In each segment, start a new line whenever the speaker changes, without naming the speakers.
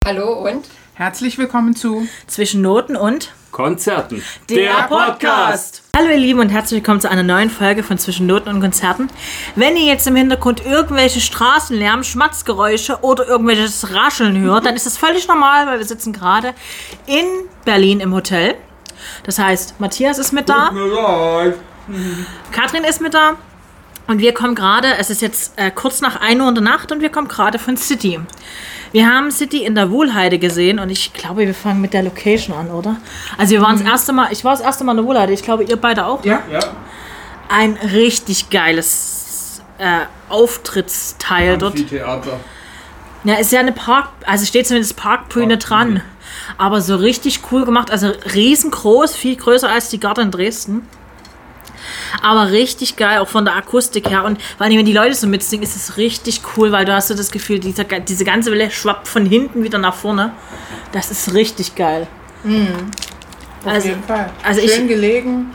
Hallo und
herzlich willkommen zu
Zwischen Noten und
Konzerten.
Der Podcast. Hallo ihr Lieben und herzlich willkommen zu einer neuen Folge von Zwischen Noten und Konzerten. Wenn ihr jetzt im Hintergrund irgendwelche Straßenlärm, Schmatzgeräusche oder irgendwelches Rascheln hört, dann ist das völlig normal, weil wir sitzen gerade in Berlin im Hotel. Das heißt, Matthias ist mit da, Katrin ist mit da und wir kommen gerade, es ist jetzt kurz nach 1 Uhr in der Nacht und wir kommen gerade von City. Wir haben City in der Wuhlheide gesehen und ich glaube, wir fangen mit der Location an, oder? Also wir waren das erste Mal, ich war das erste Mal in der Wuhlheide, ich glaube, ihr beide auch.
Ja.
Ein richtig geiles Auftrittsteil dort.
Amphitheater.
Ja, ist ja eine also steht zumindest Parkbühne dran. Aber so richtig cool gemacht, also riesengroß, viel größer als die Garde in Dresden. Aber richtig geil, auch von der Akustik her. Und vor allem, wenn die Leute so mitsingen, ist es richtig cool, weil du hast so das Gefühl, diese ganze Welle schwappt von hinten wieder nach vorne. Das ist richtig geil.
Auf jeden Fall.
Also
schön gelegen.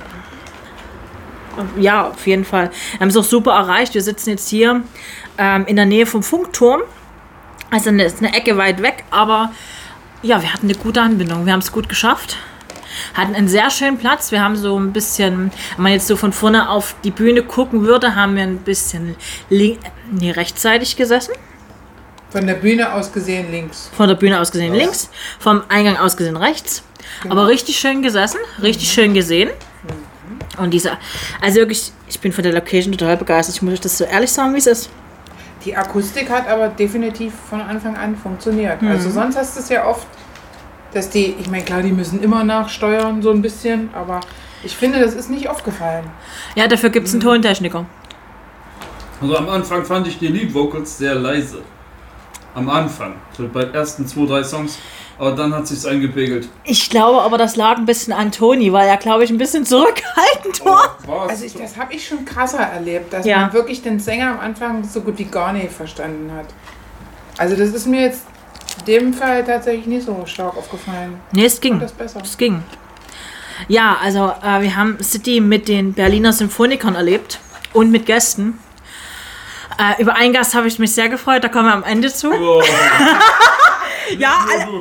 Ja, auf jeden Fall. Wir haben es auch super erreicht. Wir sitzen jetzt hier in der Nähe vom Funkturm. Also ist eine Ecke weit weg, aber ja, wir hatten eine gute Anbindung. Wir haben es gut geschafft. Hatten einen sehr schönen Platz. Wir haben so ein bisschen, wenn man jetzt so von vorne auf die Bühne gucken würde, haben wir ein bisschen rechtsseitig gesessen.
Von der Bühne aus gesehen links.
Von der Bühne aus gesehen links, vom Eingang aus gesehen rechts. Genau. Aber richtig schön gesessen, richtig schön gesehen. Und also wirklich, ich bin von der Location total begeistert. Ich muss euch das so ehrlich sagen, wie es ist.
Die Akustik hat aber definitiv von Anfang an funktioniert. Also sonst hast du es ja oft, dass ich meine, klar, die müssen immer nachsteuern, so ein bisschen, aber ich finde, das ist nicht aufgefallen.
Ja, dafür gibt es einen Tontechniker.
Also am Anfang fand ich die Lead Vocals sehr leise. Am Anfang, so bei den ersten 2, 3 Songs, aber dann hat sich's eingepegelt.
Ich glaube aber, das lag ein bisschen an Toni, weil er, glaube ich, ein bisschen zurückhaltend war.
Also das habe ich schon krasser erlebt, dass man wirklich den Sänger am Anfang so gut wie gar nicht verstanden hat. Also das ist mir jetzt in dem Fall tatsächlich nicht so stark aufgefallen.
Nee, es ging.
Das besser.
Es ging. Ja, also wir haben City mit den Berliner Symphonikern erlebt und mit Gästen. Über einen Gast habe ich mich sehr gefreut, da kommen wir am Ende zu. Oh. Ja,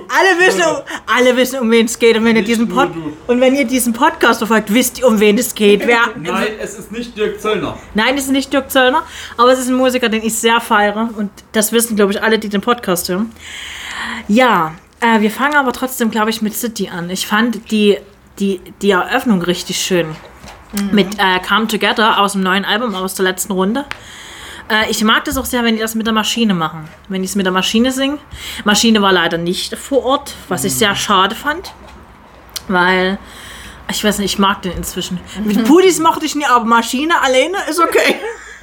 alle wissen, um wen es geht. Und wenn ihr diesen Podcast verfolgt, wisst ihr, um wen es geht.
Nein, es ist nicht Dirk Zöllner.
Nein, es ist nicht Dirk Zöllner, aber es ist ein Musiker, den ich sehr feiere. Und das wissen, glaube ich, alle, die den Podcast hören. Ja, wir fangen aber trotzdem, glaube ich, mit City an. Ich fand die Eröffnung richtig schön. Mit Come Together aus dem neuen Album, aus der letzten Runde. Ich mag das auch sehr, wenn die das mit der Maschine machen. Wenn die es mit der Maschine singen. Maschine war leider nicht vor Ort, was ich sehr schade fand. Weil, ich weiß nicht, ich mag den inzwischen. Mit Pudis mochte ich nie, aber Maschine alleine ist okay.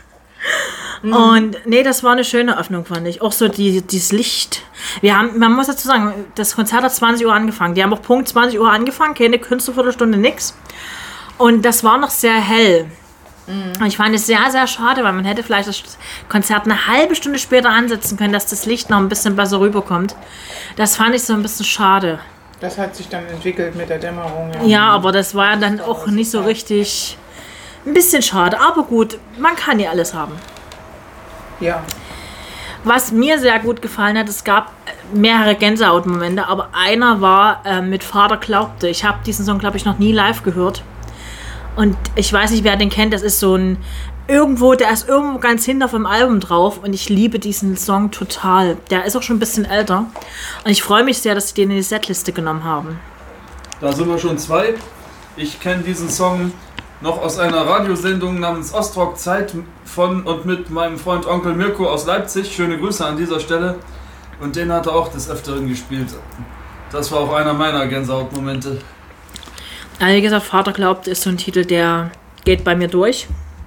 Und nee, das war eine schöne Öffnung, fand ich. Auch so dieses Licht. Man muss dazu sagen, das Konzert hat 20 Uhr angefangen. Die haben auch Punkt 20 Uhr angefangen, keine Künstlerviertelstunde, nix. Und das war noch sehr hell. Und ich fand es sehr, sehr schade, weil man hätte vielleicht das Konzert eine halbe Stunde später ansetzen können, dass das Licht noch ein bisschen besser rüberkommt. Das fand ich so ein bisschen schade.
Das hat sich dann entwickelt mit der Dämmerung.
Ja, aber das war dann auch nicht so richtig. Ein bisschen schade, aber gut, man kann ja alles haben.
Ja.
Was mir sehr gut gefallen hat, es gab mehrere Gänsehautmomente, aber einer war mit Vater glaubte. Ich habe diesen Song, glaube ich, noch nie live gehört. Und ich weiß nicht, wer den kennt, das ist so der ist irgendwo ganz hinter vom Album drauf und ich liebe diesen Song total. Der ist auch schon ein bisschen älter und ich freue mich sehr, dass sie den in die Setliste genommen haben.
Da sind wir schon 2. Ich kenne diesen Song noch aus einer Radiosendung namens Ostrock Zeit von und mit meinem Freund Onkel Mirko aus Leipzig. Schöne Grüße an dieser Stelle. Und den hat er auch des Öfteren gespielt. Das war auch einer meiner Gänsehautmomente.
Wie gesagt, Vater glaubt, ist so ein Titel, der geht bei mir durch.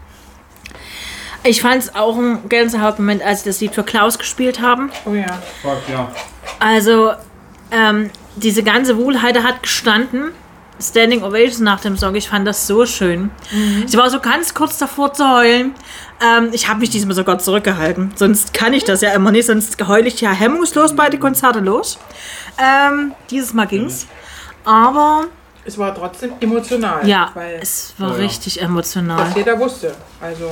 Ich fand es auch ein Gänsehautmoment, als sie das Lied für Klaus gespielt haben.
Oh ja.
Fuck, ja.
Also, diese ganze Wuhlheide hat gestanden. Standing Ovation nach dem Song. Ich fand das so schön. Sie war so ganz kurz davor zu heulen. Ich habe mich diesmal sogar zurückgehalten. Sonst kann ich das ja immer nicht. Sonst heule ich ja hemmungslos bei den Konzerten los. Dieses Mal ging's. Aber
es war trotzdem emotional.
Ja, es war richtig emotional.
Was jeder wusste. Also.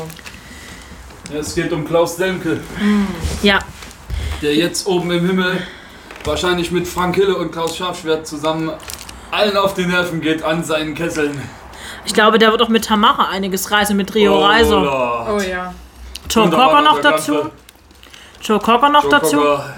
Ja, es geht um Klaus Demke.
Ja.
Der jetzt oben im Himmel wahrscheinlich mit Frank Hille und Klaus Scharfschwert zusammen allen auf die Nerven geht an seinen Kesseln.
Ich glaube, der wird auch mit Tamara einiges reisen, mit Rio Reiser.
Oh ja.
Joe Cocker noch dazu. Joe Cocker noch dazu.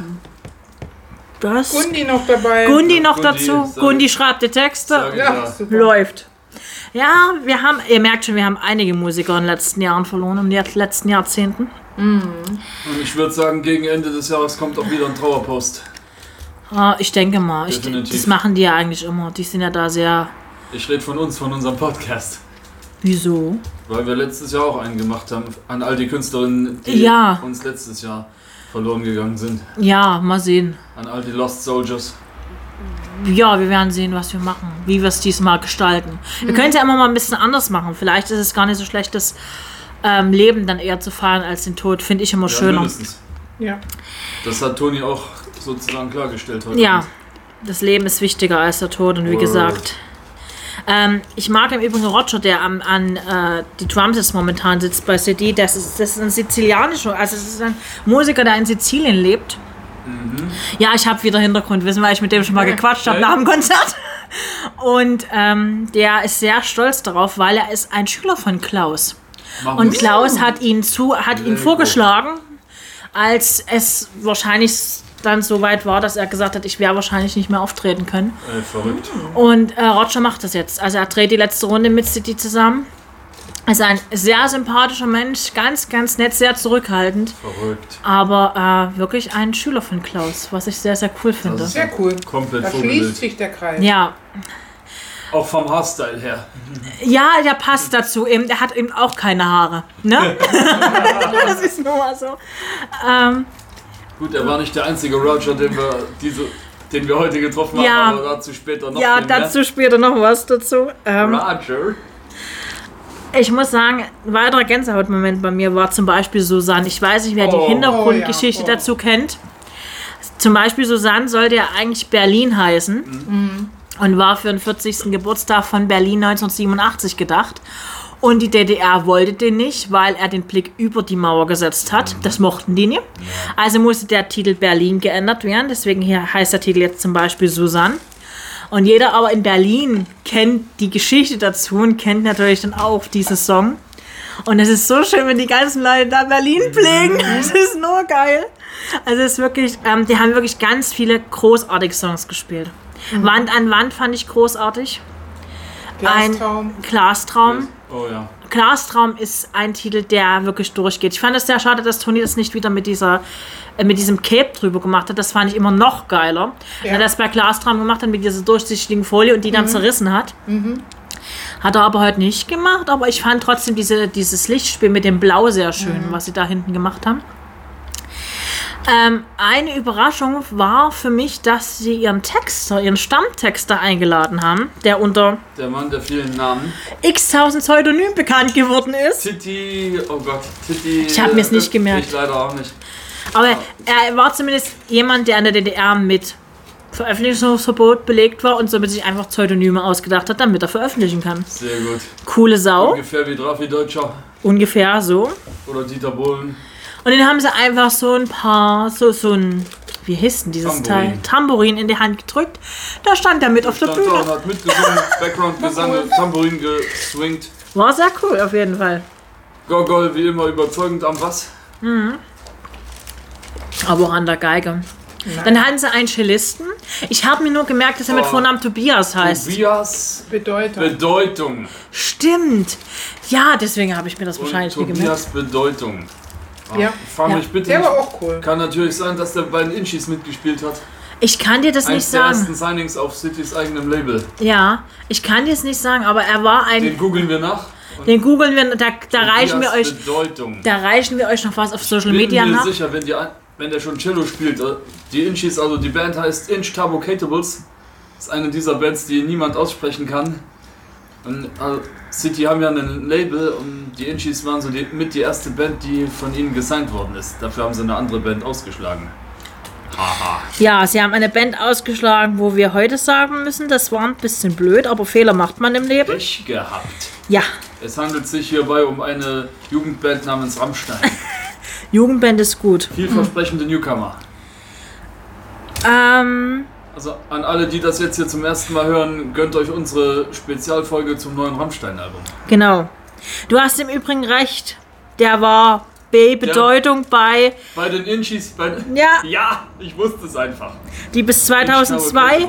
Das.
Gundi noch dabei.
Gundi noch dazu. Gundi schreibt die Texte.
Ja, super.
Läuft. Ja, ihr merkt schon, wir haben einige Musiker in den letzten Jahren verloren, in den letzten Jahrzehnten.
Und ich würde sagen, gegen Ende des Jahres kommt auch wieder ein Trauerpost.
Ich denke mal. Das machen die ja eigentlich immer. Die sind ja da sehr...
Ich rede von uns, von unserem Podcast.
Wieso?
Weil wir letztes Jahr auch einen gemacht haben an all die Künstlerinnen, die uns letztes Jahr verloren gegangen sind.
Ja, mal sehen.
An all die Lost Soldiers.
Ja, wir werden sehen, was wir machen, wie wir es diesmal gestalten. Wir können es ja immer mal ein bisschen anders machen. Vielleicht ist es gar nicht so schlecht, das Leben dann eher zu feiern als den Tod. Finde ich immer schöner.
Mindestens.
Ja.
Das hat Toni auch sozusagen klargestellt heute.
Ja, das Leben ist wichtiger als der Tod. Und wie gesagt, ich mag im Übrigen Roger, der an die Drums jetzt momentan sitzt bei CD. Das ist ein sizilianischer, also es ist ein Musiker, der in Sizilien lebt. Ja, ich habe wieder Hintergrundwissen, weil ich mit dem schon mal gequatscht habe nach dem Konzert. Und der ist sehr stolz darauf, weil er ist ein Schüler von Klaus. Und Klaus hat ihn vorgeschlagen, als es wahrscheinlich dann so weit war, dass er gesagt hat, ich werde wahrscheinlich nicht mehr auftreten können.
Verrückt.
Und Roger macht das jetzt. Also er dreht die letzte Runde mit City zusammen. Er ist ein sehr sympathischer Mensch, ganz, ganz nett, sehr zurückhaltend.
Verrückt.
Aber wirklich ein Schüler von Klaus, was ich sehr, sehr cool finde.
Das ist
Sehr cool.
Komplett
Da
Vogelbild.
schließt sich der Kreis.
Ja.
Auch vom Haarstyle her.
Ja, der passt dazu. Der hat eben auch keine Haare. Ne? Das ist nur mal so.
Gut, er war nicht der einzige Roger, den wir heute getroffen haben, aber dazu später noch
Ja,
viel mehr.
dazu später noch was dazu.
Roger.
Ich muss sagen, ein weiterer Gänsehautmoment bei mir war zum Beispiel Susanne. Ich weiß nicht, wer die Hintergrundgeschichte dazu kennt. Zum Beispiel Susanne sollte ja eigentlich Berlin heißen und war für den 40. Geburtstag von Berlin 1987 gedacht. Und die DDR wollte den nicht, weil er den Blick über die Mauer gesetzt hat. Das mochten die nicht. Also musste der Titel Berlin geändert werden. Deswegen hier heißt der Titel jetzt zum Beispiel Susanne. Und jeder aber in Berlin kennt die Geschichte dazu und kennt natürlich dann auch diesen Song. Und es ist so schön, wenn die ganzen Leute da Berlin pflegen. Das ist nur geil. Also es ist wirklich, die haben wirklich ganz viele großartige Songs gespielt. Wand an Wand fand ich großartig.
Glastraum.
Ein Glastraum.
Oh ja.
Glastraum ist ein Titel, der wirklich durchgeht. Ich fand es sehr schade, dass Toni das nicht wieder mit diesem Cape drüber gemacht hat. Das fand ich immer noch geiler.
Ja.
Er das bei Glastraum gemacht hat mit dieser durchsichtigen Folie und die dann zerrissen hat. Hat er aber heute nicht gemacht, aber ich fand trotzdem dieses Lichtspiel mit dem Blau sehr schön, was sie da hinten gemacht haben. Eine Überraschung war für mich, dass sie ihren Stammtexter eingeladen haben, der unter
Der Mann der vielen Namen.
x-tausend Pseudonym bekannt geworden ist.
Titi, oh Gott, Titi.
Ich habe mir es nicht gemerkt.
Ich leider auch nicht.
Aber er war zumindest jemand, der in der DDR mit Veröffentlichungsverbot belegt war und somit sich einfach Pseudonyme ausgedacht hat, damit er veröffentlichen kann.
Sehr gut.
Coole Sau.
Ungefähr wie Drafi Deutscher
Ungefähr so.
oder Dieter Bohlen.
Und dann haben sie einfach so ein paar, so ein, wie hieß denn dieses Teil? Tambourin in die Hand gedrückt. Da stand er mit auf der
Stand da und
Bühne.
hat mitgesungen, Background-Gesang, Tambourin geswingt.
War sehr cool, auf jeden Fall.
Gogol wie immer überzeugend am Bass.
Aber auch an der Geige. Dann hatten sie einen Cellisten. Ich habe mir nur gemerkt, dass er mit Vornamen Tobias heißt.
Tobias Bedeutung.
Stimmt. Ja, deswegen habe ich mir das wahrscheinlich nicht gemerkt.
Tobias Bedeutung.
Ja.
Frag mich bitte
Der
nicht.
war auch cool.
Kann natürlich sein, dass der bei den Inchis mitgespielt hat.
Ich kann dir das nicht
Eins der
sagen.
ersten Signings auf Citys eigenem Label.
Ja, ich kann dir es nicht sagen, aber er war ein...
Den googeln wir nach.
Den googeln wir, da reichen wir euch...
Bedeutung.
Da reichen wir euch noch was auf Social
Bin
Media
mir
nach.
sicher, wenn der schon Cello spielt. Die Inchis, also die Band heißt Inch Tarbocatables. Das ist eine dieser Bands, die niemand aussprechen kann. Und City haben ja ein Label und die Inchis waren so mit die erste Band, die von ihnen gesigned worden ist. Dafür haben sie eine andere Band ausgeschlagen. Haha.
Ja, sie haben eine Band ausgeschlagen, wo wir heute sagen müssen, das war ein bisschen blöd, aber Fehler macht man im Leben.
Pech gehabt.
Ja,
Es handelt sich hierbei um eine Jugendband namens Rammstein.
Jugendband ist gut.
Vielversprechende Newcomer. Also an alle, die das jetzt hier zum ersten Mal hören, gönnt euch unsere Spezialfolge zum neuen Rammstein-Album.
Genau. Du hast im Übrigen recht. Der war B-Bedeutung bei
den Inchis.
Ja.
Ja, ich wusste es einfach.
Die bis 2002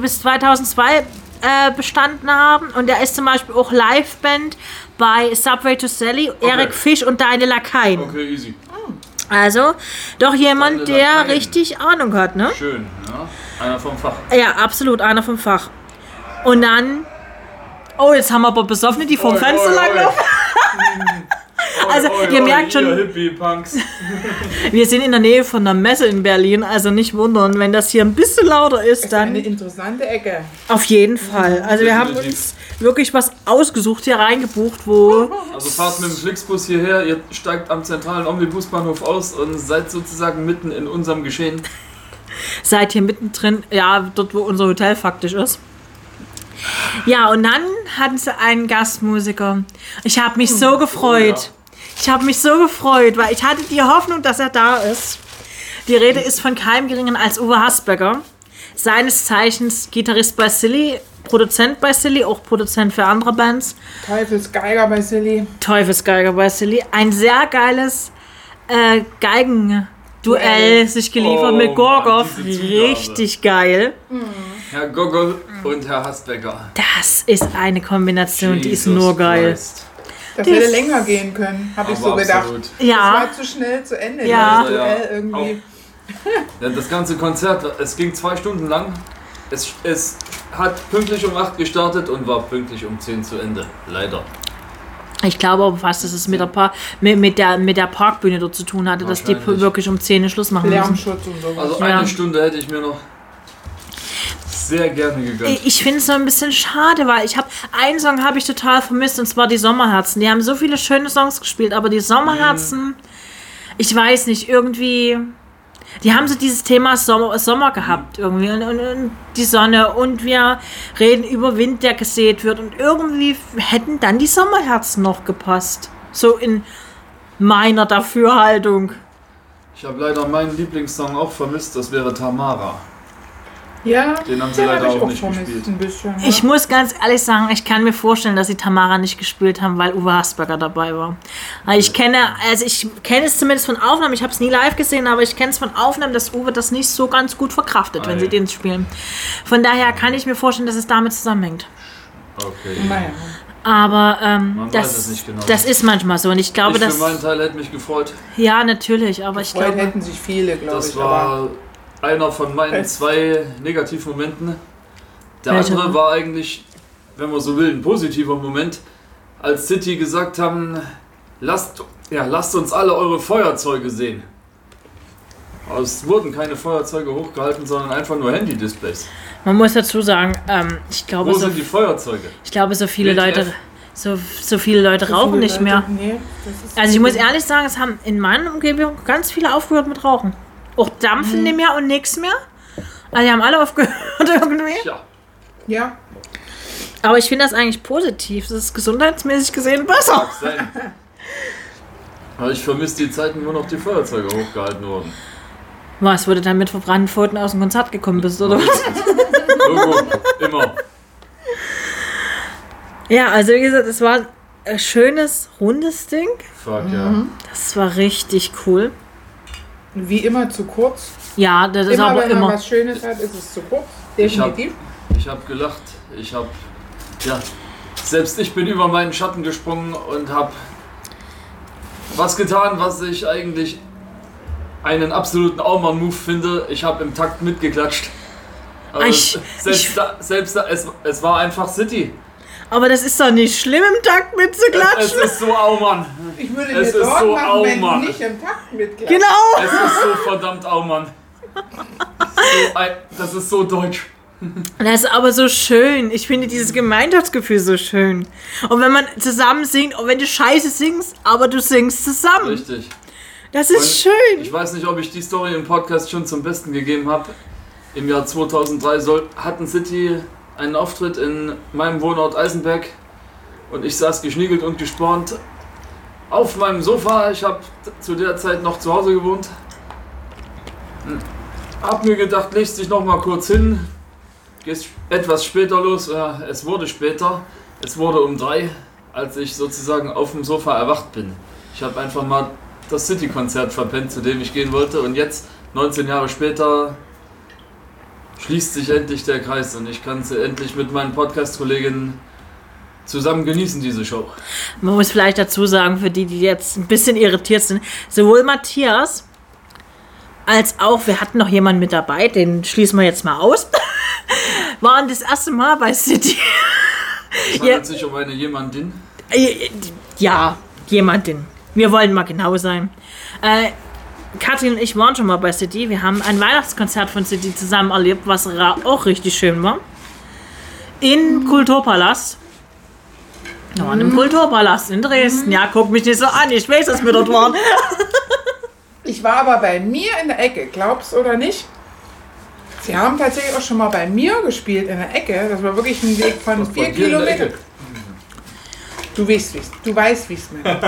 bestanden haben. Und der ist zum Beispiel auch Liveband bei Subway to Sally, Eric Fisch und Deine Lakaien.
Okay, easy.
Also, doch jemand,
Deine
der
Lakaien.
richtig Ahnung hat, ne?
Schön, ja. Einer vom Fach.
Ja, absolut, einer vom Fach. Und dann... Oh, jetzt haben wir aber Besoffene, die vom Fenster langlaufen. Also, ihr merkt schon,
Hippie-Punks.
wir sind in der Nähe von der Messe in Berlin, also nicht wundern, wenn das hier ein bisschen lauter ist,
Das ist
dann
eine interessante Ecke.
auf jeden Fall. Also wir haben uns wirklich was ausgesucht, hier reingebucht, wo...
Also fahrt mit dem Flixbus hierher, ihr steigt am zentralen Omnibusbahnhof aus und seid sozusagen mitten in unserem Geschehen.
Seid hier mittendrin, ja, dort wo unser Hotel faktisch ist. Ja, und dann hatten sie einen Gastmusiker. Ich habe mich so gefreut. Ich habe mich so gefreut, weil ich hatte die Hoffnung, dass er da ist. Die Rede ist von keinem Geringeren als Uwe Hasbecker. Seines Zeichens Gitarrist bei Silly, Produzent bei Silly, auch Produzent für andere Bands.
Teufelsgeiger bei Silly.
Teufelsgeiger bei Silly. Ein sehr geiles Geigenduell sich geliefert mit Gorgov.
Mann, diese Zugabe.
Richtig geil.
Herr Gogol und Herr Hasbecker.
Das ist eine Kombination, die ist
Jesus
nur geil.
Christ.
Das hätte länger gehen können, habe ich
Aber
so gedacht.
absolut.
Das
Ja,
war zu schnell zu Ende.
Ja.
Das Duell irgendwie.
Ja, das ganze Konzert, es ging 2 Stunden lang. Es hat pünktlich um 8 gestartet und war pünktlich um 10 zu Ende. Leider.
ich glaube aber fast, dass es mit der Parkbühne dort zu tun hatte, dass die
Wahrscheinlich.
wirklich um 10 Schluss machen müssen.
Lärmschutz und sowas.
Also
Ja.
eine Stunde hätte ich mir noch sehr gerne gegönnt.
Ich finde es so ein bisschen schade, weil einen Song habe ich total vermisst, und zwar die Sommerherzen. Die haben so viele schöne Songs gespielt, aber die Sommerherzen, ich weiß nicht, irgendwie, die haben so dieses Thema Sommer gehabt irgendwie und die Sonne, und wir reden über Wind, der gesät wird, und irgendwie hätten dann die Sommerherzen noch gepasst. So in meiner Dafürhaltung.
Ich habe leider meinen Lieblingssong auch vermisst, das wäre Tamara.
Ja,
Den haben sie
den
leider
hab ich
auch nicht
vermisst,
gespielt.
ein bisschen. Ja.
Ich muss ganz ehrlich sagen, ich kann mir vorstellen, dass sie Tamara nicht gespielt haben, weil Uwe Hasbecker dabei war. Weil ich kenne es zumindest von Aufnahmen, ich habe es nie live gesehen, aber ich kenne es von Aufnahmen, dass Uwe das nicht so ganz gut verkraftet, wenn sie den spielen. Von daher kann ich mir vorstellen, dass es damit zusammenhängt.
Okay.
Naja.
Aber
Man weiß es nicht genau.
das ist manchmal so, und ich glaube,
Ich für
dass...
meinen Teil hätte mich gefreut.
Ja, natürlich, aber ich
Freut
glaube...
hätten sich viele, glaube
Das
ich. Aber
war einer von meinen
Es-
2 Negativmomenten. Der
Welcher?
andere war eigentlich, wenn man so will, ein positiver Moment, als City gesagt haben, lasst uns alle eure Feuerzeuge sehen. Aber es wurden keine Feuerzeuge hochgehalten, sondern einfach nur Handy-Displays.
Man muss dazu sagen, ich glaube,
Wo sind die Feuerzeuge?
so viele
WTF?
Leute... So viele Leute rauchen
viele
nicht
Leute-
mehr.
Nee, das ist
Also ich muss ehrlich sagen, es haben in meiner Umgebung ganz viele aufgehört mit Rauchen. Auch Dampfen nicht mehr und nichts mehr. Also die haben alle aufgehört irgendwie.
Tja,
Ja,
Aber ich finde das eigentlich positiv. Das ist gesundheitsmäßig gesehen besser.
sein. Aber ich vermisse die Zeiten, wo noch die Feuerzeuge hochgehalten wurden.
Was, wurde dann mit verbrannten Pfoten aus dem Konzert gekommen bist, oder was?
Irgendwo, immer.
Ja, also wie gesagt, es war ein schönes, rundes Ding.
Fuck, ja.
Das war richtig cool.
wie immer zu kurz.
Ja, das ist
Immer
aber
wenn man
immer.
was Schönes hat, ist es zu kurz.
Ich hab-
Definitiv.
Ich habe gelacht. Selbst ich bin über meinen Schatten gesprungen und habe was getan, was ich eigentlich einen absoluten Aumann-Move finde. Ich habe im Takt mitgeklatscht. Aber es war einfach City.
Aber das ist doch nicht schlimm, im Takt
Es
mitzuklatschen.
ist so Aumann.
Ich würde
Es
mir
ist
Sorgen
so
machen, wenn
Aumann.
du nicht im Takt mitklatscht.
Genau.
Es ist so verdammt Aumann. Das ist so deutsch.
Das ist aber so schön. Ich finde dieses Gemeinschaftsgefühl so schön. Und wenn man zusammen singt, und wenn du Scheiße singst, aber du singst zusammen.
Richtig.
Das ist
Und
schön.
Ich weiß nicht, ob ich die Story im Podcast schon zum Besten gegeben habe. Im Jahr 2003 hatten City einen Auftritt in meinem Wohnort Eisenberg und ich saß geschniegelt und gespornt auf meinem Sofa. Ich habe zu der Zeit noch zu Hause gewohnt. Hab mir gedacht, legst dich noch mal kurz hin. Gehst etwas später los. Es wurde später. Es wurde um 3, als ich sozusagen auf dem Sofa erwacht bin. Ich habe einfach mal das City-Konzert verpennt, zu dem ich gehen wollte. Und jetzt, 19 Jahre später, schließt sich endlich der Kreis. Und ich kann sie endlich mit meinen Podcast-Kolleginnen zusammen genießen, diese Show.
Man muss vielleicht dazu sagen, für die jetzt ein bisschen irritiert sind, sowohl Matthias als auch, wir hatten noch jemanden mit dabei, den schließen wir jetzt mal aus, waren das erste Mal bei City.
Es handelt sich um eine jemandin?
Ja, jemandin. Wir wollen mal genau sein. Katrin und ich waren schon mal bei City. Wir haben ein Weihnachtskonzert von City zusammen erlebt, was auch richtig schön war. Im Kulturpalast. Wir waren im Kulturpalast in Dresden. Ja, guck mich nicht so an. Ich weiß, dass wir dort waren.
Ich war aber bei mir in der Ecke, glaubst oder nicht? Sie haben tatsächlich auch schon mal bei mir gespielt in der Ecke. Das war wirklich ein Weg von 4 Kilometern. Du weißt, wie es mir.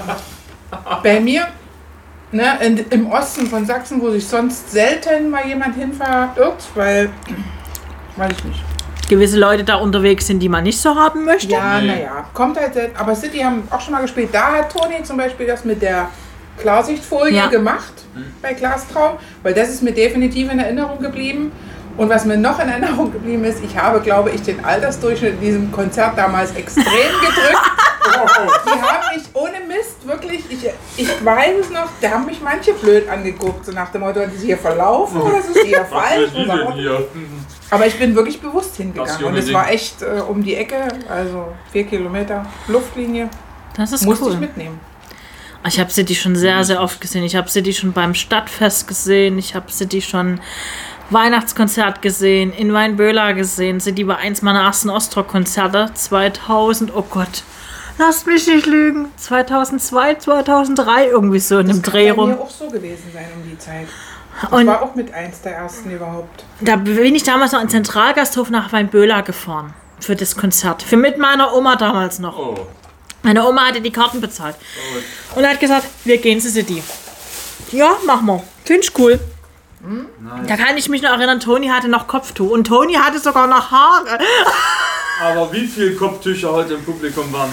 Bei mir, ne, im Osten von Sachsen, wo sich sonst selten mal jemand hinverirrt, weil, weiß ich nicht.
Gewisse Leute da unterwegs sind, die man nicht so haben möchte.
Ja, naja, kommt halt selten. Aber City haben auch schon mal gespielt. Da hat Toni zum Beispiel das mit der Klarsichtfolie gemacht bei Glastraum, weil das ist mir definitiv in Erinnerung geblieben. Und was mir noch in Erinnerung geblieben ist, ich habe, glaube ich, den Altersdurchschnitt in diesem Konzert damals extrem gedrückt. Die haben mich ohne Mist wirklich, ich weiß es noch, da haben mich manche blöd angeguckt, so nach dem Motto, ist hier verlaufen oder ist es hier falsch? Aber ich bin wirklich bewusst hingegangen und es war echt um die Ecke, also 4 Kilometer Luftlinie.
Das ist
musste
cool.
Ich mitnehmen.
Ich habe City schon sehr, sehr oft gesehen. Ich habe City schon beim Stadtfest gesehen. Ich habe City schon Weihnachtskonzert gesehen, in Weinböhler gesehen. City war eins meiner ersten Ostrock-Konzerte 2000, oh Gott, lasst mich nicht lügen, 2002, 2003 irgendwie so in dem Dreh rum.
Das kann bei mir auch so gewesen sein um die Zeit. Das war auch mit eins der ersten überhaupt.
Da bin ich damals noch in Zentralgasthof nach Weinböhler gefahren für das Konzert. Mit meiner Oma damals noch.
Oh.
Meine Oma hatte die Karten bezahlt. Und hat gesagt, wir gehen zu City. Ja, machen wir. Finde ich cool.
Nice.
Da kann ich mich noch erinnern, Toni hatte noch Kopftuch und Toni hatte sogar noch Haare.
Aber wie viele Kopftücher heute im Publikum waren?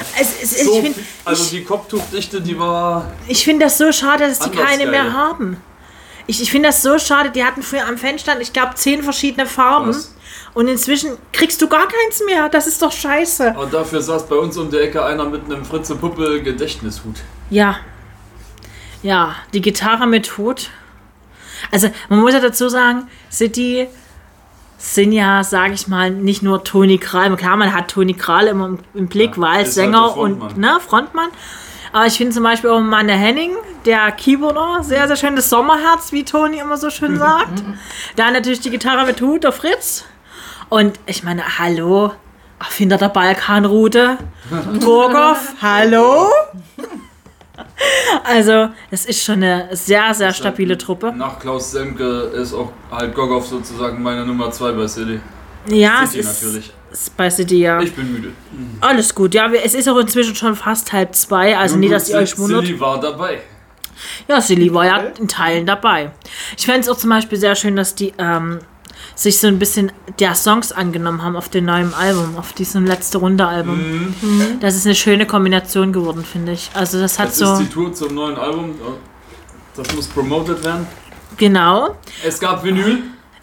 Die Kopftuchdichte, die war...
Ich finde das so schade, dass die keine
geil.
mehr haben. Ich finde das so schade, die hatten früher am Fanstand, ich glaube, 10 verschiedene Farben.
Was?
Und inzwischen kriegst du gar keins mehr. Das ist doch scheiße.
Und dafür saß bei uns um die Ecke einer mit einem Fritze-Puppe-Gedächtnishut.
Ja. Ja, die Gitarre mit Hut. Also, man muss ja dazu sagen, City sind ja, sage ich mal, nicht nur Toni Kral. Klar, man hat Toni Kral immer im Blick, weil als Sänger
halt
und Frontmann. Aber ich finde zum Beispiel auch Manne Henning, der Keyboarder, sehr, sehr schön. Das Sommerherz, wie Toni immer so schön sagt. Dann natürlich die Gitarre mit Hut, der Fritz. Und ich meine, hallo, Erfinder der Balkanroute, Burghoff, hallo. Also, es ist schon eine sehr, sehr stabile Truppe.
Nach Klaus Semke ist auch halt Goggoff sozusagen meine Nummer 2 bei City.
Ja,
City
es ist
natürlich.
bei City, ja.
Ich bin müde.
Alles gut, ja, es ist auch inzwischen schon fast 1:30, also nie, dass ihr euch wundert.
Silly war dabei.
Ja, Silly war ja in Teilen dabei. Ich fände es auch zum Beispiel sehr schön, dass die sich so ein bisschen der Songs angenommen haben auf dem neuen Album, auf diesem letzte Runde Album. Das ist eine schöne Kombination geworden, finde ich. Also das hat
Das
so...
ist die Tour zum neuen Album. Das muss promoted werden.
Genau.
Es gab Vinyl.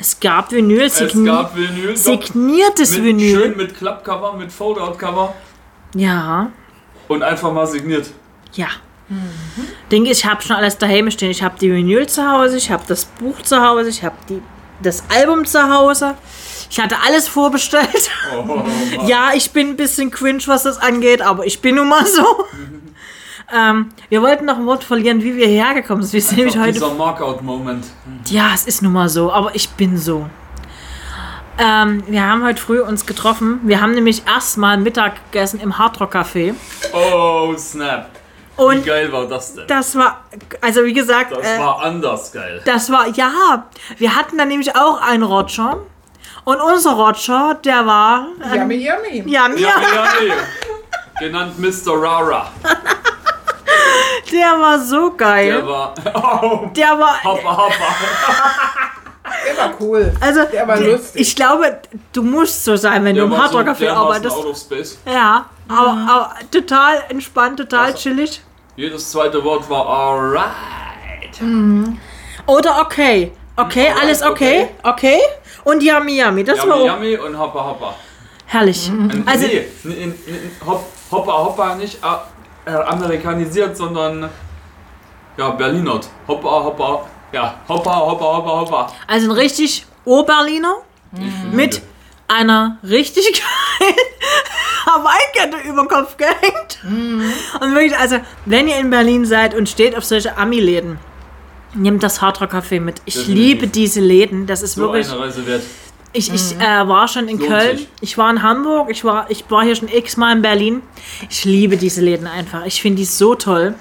Signiertes Vinyl.
Schön mit Klappcover, mit Fold-Out-Cover.
Ja.
Und einfach mal signiert.
Ja. Denke ich, habe schon alles daheim stehen. Ich habe die Vinyl zu Hause, ich habe das Buch zu Hause, ich habe das Album zu Hause. Ich hatte alles vorbestellt.
Oh,
ja, ich bin ein bisschen cringe, was das angeht, aber ich bin nun mal so. Wir wollten noch ein Wort verlieren, wie wir hergekommen sind. Wir sind nämlich heute.
Dieser Markout-Moment.
Ja, es ist nun mal so, aber ich bin so. Wir haben heute früh uns getroffen. Wir haben nämlich erstmal Mittag gegessen im Hardrock Café.
Oh, snap.
Und
wie geil war das denn?
Das war, also wie gesagt...
Das war anders geil.
Das war, ja. Wir hatten dann nämlich auch einen Roger. Und unser Roger, der war...
Yummy.
Yummy. Genannt Mr. Rara.
Der war so geil.
Der war... Oh,
der war...
Hoppa.
Der war cool.
Also,
der war lustig.
Ich glaube, du musst so sein, wenn du im Hardrock-Café arbeitest.
Out of Space.
Ja, aber total entspannt, total chillig.
Jedes zweite Wort war alright.
Oder okay. Okay,
Alright,
alles okay. Und yummy, yummy. Das war
Yummy,
auch
yummy und hoppa, hoppa.
herrlich. Also,
Hoppa nicht amerikanisiert, sondern ja, Berlinert. Hoppa, hoppa. Ja, hoppa, hoppa, hoppa, hoppa.
also ein richtig Oberliner mit einer richtig geilen Hawaii-Kette über den Kopf gehängt. Und wirklich, also, wenn ihr in Berlin seid und steht auf solche Ami-Läden, nehmt das Hardrock-Café mit. Ich
Definitiv.
liebe diese Läden. Das ist
So
wirklich...
eine Reise wert.
Ich war schon in
Lohnt
Köln,
sich.
ich war in Hamburg, ich war hier schon x-mal in Berlin. Ich liebe diese Läden einfach. Ich finde die so toll.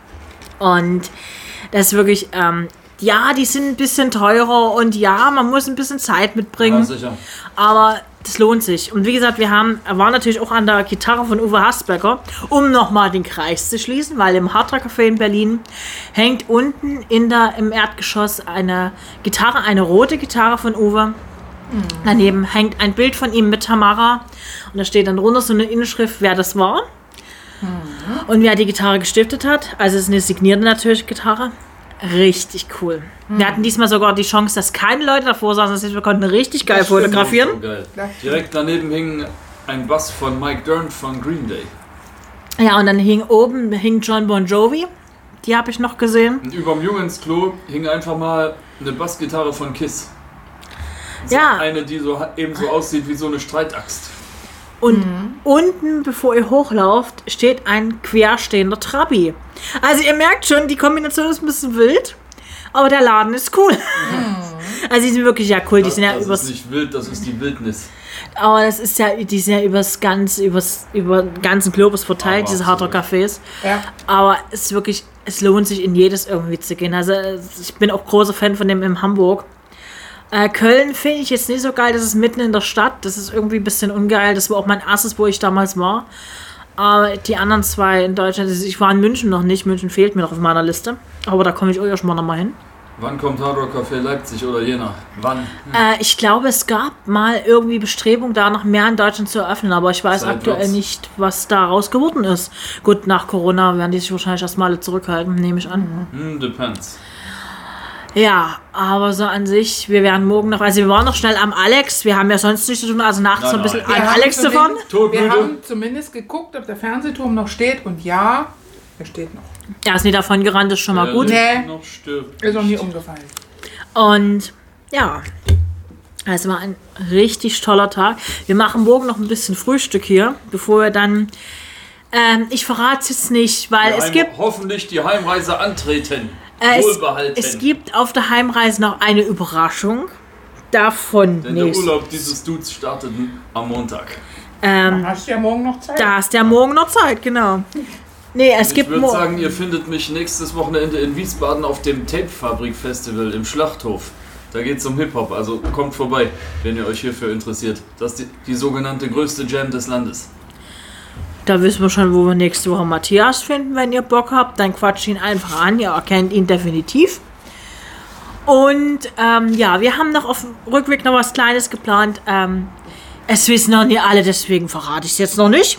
Und das ist wirklich, ja, die sind ein bisschen teurer und ja, man muss ein bisschen Zeit mitbringen.
Ja, sicher.
Aber das lohnt sich. Und wie gesagt, wir waren natürlich auch an der Gitarre von Uwe Hasbecker, um nochmal den Kreis zu schließen, weil im Hardrock Café in Berlin hängt unten im Erdgeschoss eine Gitarre, eine rote Gitarre von Uwe. Daneben hängt ein Bild von ihm mit Tamara und da steht dann drunter so eine Inschrift, wer das war und wer die Gitarre gestiftet hat. Also es ist eine signierte natürlich Gitarre. Richtig cool. Wir hatten diesmal sogar die Chance, dass keine Leute davor saßen. Das heißt, wir konnten richtig geil fotografieren.
So geil. Direkt daneben hing ein Bass von Mike Dirnt von Green Day.
Ja, und dann hing John Bon Jovi. Die habe ich noch gesehen.
Und überm Jungensklo hing einfach mal eine Bassgitarre von Kiss. So
Ja.
Eine, die so ebenso aussieht wie so eine Streitaxt.
Und unten, bevor ihr hochlauft, steht ein querstehender Trabi. Also ihr merkt schon, die Kombination ist ein bisschen wild, aber der Laden ist cool. Also die sind wirklich ja cool. Die sind ja
Das ist nicht wild, das ist die Wildnis.
aber das ist ja, die sind ja über den ganzen Globus verteilt,
Aber
diese
absolut.
Hardrock-Cafés.
Ja.
Aber es ist wirklich, es lohnt sich in jedes irgendwie zu gehen. Also ich bin auch großer Fan von dem in Hamburg. Köln finde ich jetzt nicht so geil, das ist mitten in der Stadt, das ist irgendwie ein bisschen ungeil, das war auch mein erstes, wo ich damals war. Aber die anderen zwei in Deutschland, ich war in München noch nicht, München fehlt mir noch auf meiner Liste, aber da komme ich auch erstmal nochmal hin.
Wann kommt Hardrock Café Leipzig oder Jena? Wann?
Ich glaube, es gab mal irgendwie Bestrebungen, da noch mehr in Deutschland zu eröffnen, aber ich weiß
Seit
aktuell
was?
nicht, was daraus geworden ist. Gut, nach Corona werden die sich wahrscheinlich erstmal alle zurückhalten, nehme ich an.
Depends.
Ja, aber so an sich, wir werden morgen noch, also wir waren noch schnell am Alex, wir haben ja sonst nichts zu tun, also nachts
Nein,
so ein bisschen
nein.
an Alex zu fahren.
Wir haben zumindest geguckt, ob der Fernsehturm noch steht und ja, er steht noch.
Er ist nie davon gerannt, ist schon mal gut.
Nee.
Noch stirbt.
Ist noch nie umgefallen.
Und ja, es war ein richtig toller Tag. Wir machen morgen noch ein bisschen Frühstück hier, bevor wir dann, ich verrate es jetzt nicht, weil es gibt...
Hoffentlich die Heimreise antreten. Wohlbehalten.
Es gibt auf der Heimreise noch eine Überraschung. Davon
Denn der
nicht.
Urlaub dieses Dudes startet am Montag.
Hast du ja morgen noch Zeit.
Da ist ja morgen noch Zeit, genau. Nee, es
Ich
gibt
würde
morgen.
sagen, ihr findet mich nächstes Wochenende in Wiesbaden auf dem Tape-Fabrik-Festival im Schlachthof. Da geht es um Hip-Hop, also kommt vorbei, wenn ihr euch hierfür interessiert. Das ist die sogenannte größte Jam des Landes.
Da wissen wir schon, wo wir nächste Woche Matthias finden, wenn ihr Bock habt. Dann quatscht ihn einfach an, ihr erkennt ihn definitiv. Und ja, wir haben noch auf dem Rückweg noch was Kleines geplant. Es wissen noch nicht alle, deswegen verrate ich es jetzt noch nicht.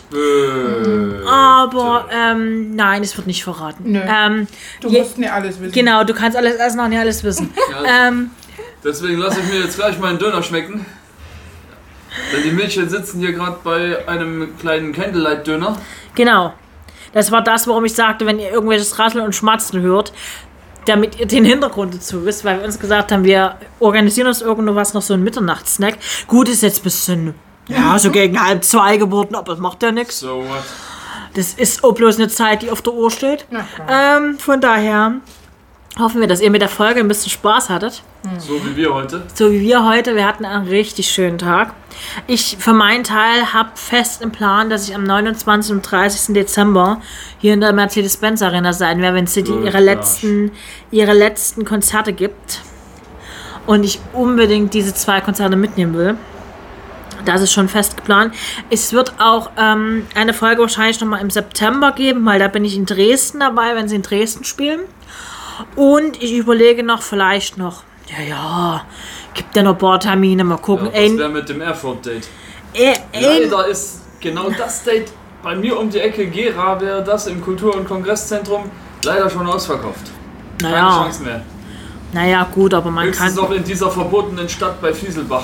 Aber nein, es wird nicht verraten.
Nö. Du musst nicht alles wissen.
Genau, du kannst alles erst noch nicht alles wissen.
Ja, deswegen lasse ich mir jetzt gleich meinen Döner schmecken. Denn die Mädchen sitzen hier gerade bei einem kleinen Candlelight-Döner.
Genau. Das war das, warum ich sagte, wenn ihr irgendwelches Rasseln und Schmatzen hört, damit ihr den Hintergrund dazu wisst, weil wir uns gesagt haben, wir organisieren uns irgendwas, noch so ein Mitternachtssnack. Gut, ist jetzt ein bisschen, ja, so gegen 1:30 geworden, aber das macht ja nichts.
So what?
Das ist auch bloß eine Zeit, die auf der Uhr steht. Von daher hoffen wir, dass ihr mit der Folge ein bisschen Spaß hattet.
So wie wir heute.
So wie wir heute. Wir hatten einen richtig schönen Tag. Ich für meinen Teil habe fest im Plan, dass ich am 29. und 30. Dezember hier in der Mercedes-Benz Arena sein werde, wenn City ihre letzten Konzerte gibt. Und ich unbedingt diese 2 Konzerte mitnehmen will. Das ist schon fest geplant. Es wird auch eine Folge wahrscheinlich nochmal im September geben, weil da bin ich in Dresden dabei, wenn sie in Dresden spielen. Und ich überlege noch, vielleicht noch, Gibt ja noch Bordtermine, mal gucken.
Ja, was wäre mit dem Erfurt-Date? Leider ist genau das Date bei mir um die Ecke, Gera, wäre das im Kultur- und Kongresszentrum leider schon ausverkauft. Keine Chance mehr.
Naja, gut, aber man
Höchstens
kann...
noch in dieser verbotenen Stadt bei Fieselbach.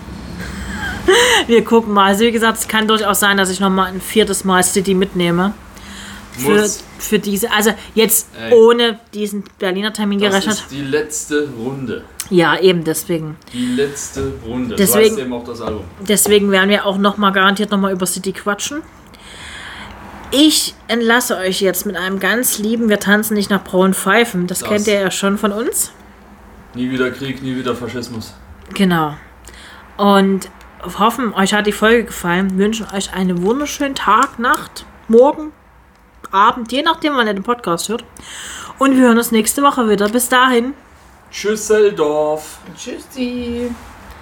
Wir gucken mal. Also wie gesagt, es kann durchaus sein, dass ich nochmal ein 4. Mal City mitnehme. Für diese, also jetzt ohne diesen Berliner Termin gerechnet.
Das ist die letzte Runde.
Ja, eben deswegen.
Die letzte Runde.
Deswegen,
so heißt eben auch das Album.
Deswegen werden wir auch garantiert nochmal über City quatschen. Ich entlasse euch jetzt mit einem ganz lieben Wir tanzen nicht nach braunen Pfeifen. Das kennt ihr ja schon von uns.
Nie wieder Krieg, nie wieder Faschismus.
Genau. Und hoffen, euch hat die Folge gefallen. Wünschen euch einen wunderschönen Tag, Nacht, Morgen, Abend, je nachdem, wann ihr den Podcast hört. Und wir hören uns nächste Woche wieder. Bis dahin.
Tschüsseldorf.
Tschüssi.